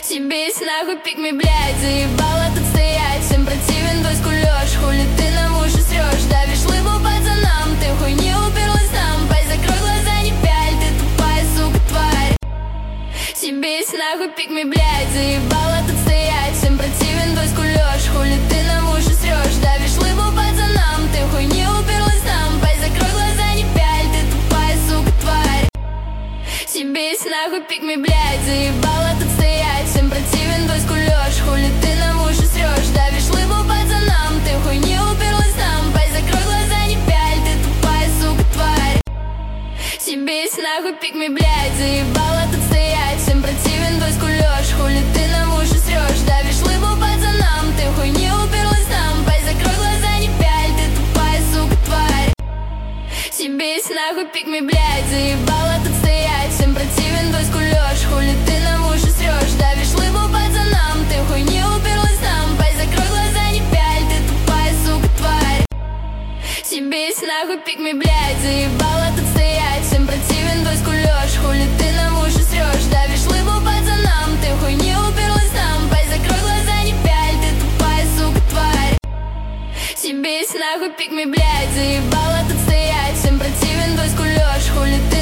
Съебись нахуй, пикми, блядь, заебала тут стоять. Всем противен твой скулёж, хули ты нам уши срёшь. Давишь лыбу пацанам, ты хуй не уперлась нам. Пой, закрой глаза, не пяль, ты тупая, сука, тварь. Съебись нахуй, пикми, блядь, заебала тут стоять. Всем противен твой скулёж, хули ты нам уши срёшь. Давишь лыбу пацанам, ты хуй не уперлась нам. Пой, закрой глаза, не пяль, ты тупая, сука, тварь. Съебись нахуй, пикми, блядь, заебала тут стоять. Всем противен твой скулёж, хули ты нам уши срёшь. Давишь лыбу пацанам, ты хуй не уперлась нам. Пой, закрой глаза, не пяль, ты тупая, сука, тварь. Съебись нахуй, пикми, блядь, заебала тут стоять. Всем противен твой скулёж, хули ты нам уши срёшь. Давишь лыбу пацанам, ты хуй не уперлась нам. Пой, закрой глаза, не пяль, ты тупая, сука, тварь. Съебись нахуй, пикми, блядь, заебала тут стоять. Всем противен твой скулёж, хули ты нам уши срёшь. Давишь лыбу пацанам, ты хуй не уперлась нам. Пой, закрой глаза, не пяль, ты тупая, сука, тварь. Съебись нахуй, пикми, блядь, заебала тут стоять. Всем противен твой скулёж, хули ты нам уши срёшь. Давишь лыбу пацанам, ты хуй не уперлась нам. Пой, закрой глаза, не пяль, ты тупая, сука, тварь. Съебись нахуй, пикми, блядь, заебала тут стоять. Всем противен твой скулёж, хули ты